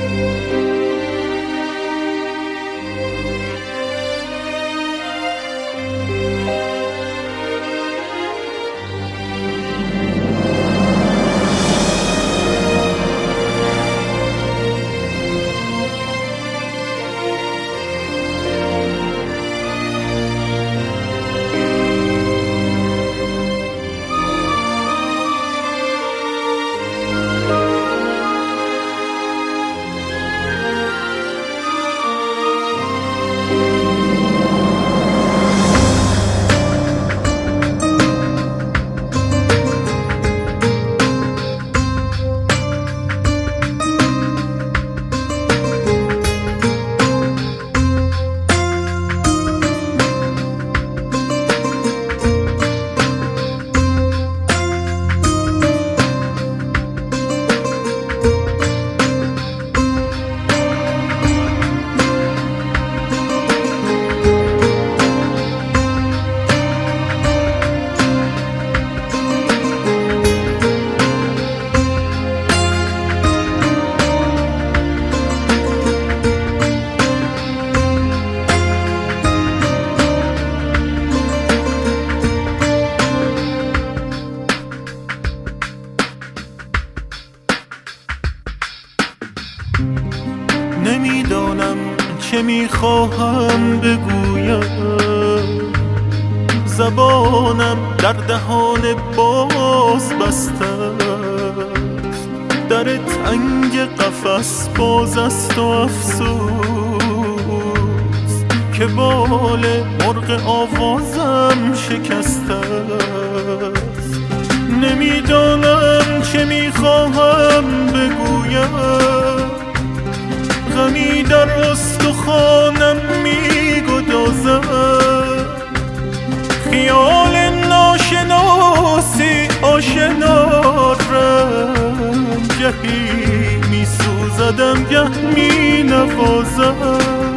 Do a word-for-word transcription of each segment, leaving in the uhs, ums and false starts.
نمیدانم چه میخواهم بگویم، زبانم در دهان باز بسته است. در تنگ قفس باز است و افسوس که بال مرغ آوازم شکسته است. نمیدانم چه میخواهم بگویم، غمی در استخوانم میگدازد. خیال ناشناسی آشنا رنجهی میسوزدم گه مینوازد.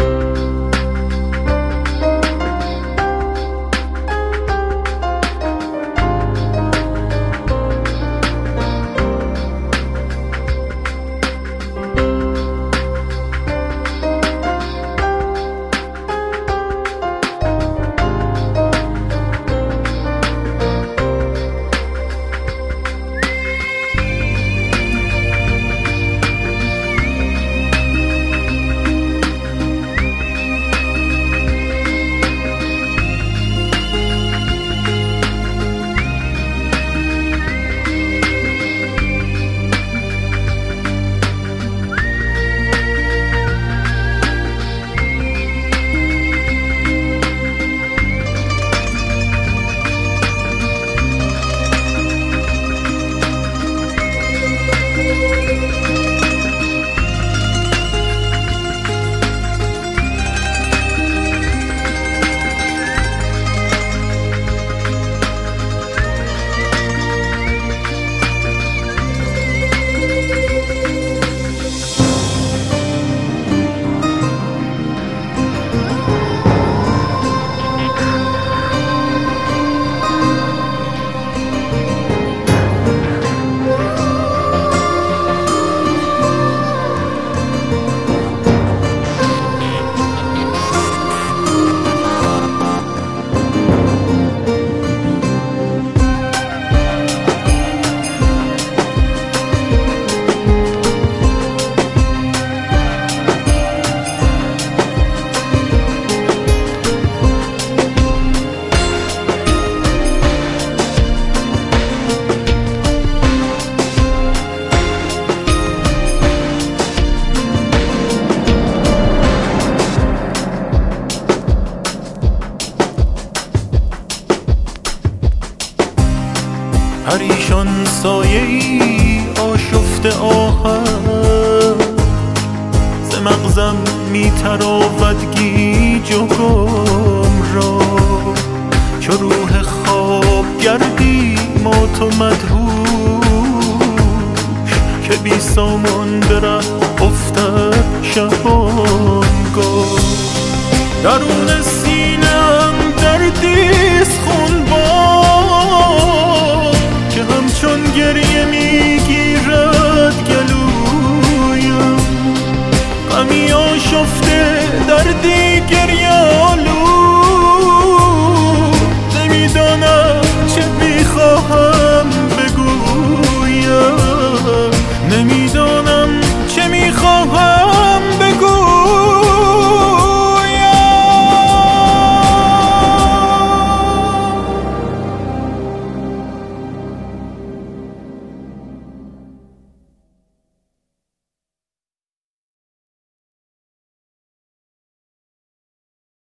پریشان سایه‌ای آشفته آهن، ز مغزم میتراود گیج و گم را. چو روح خواب گردی مات و مدهوش، که بی سامان به ره افتد شبانگاه. درون سینه‌ام دردیست خونبار، که همچون گریه میگیرد گلویم. آدمی آشفته در دین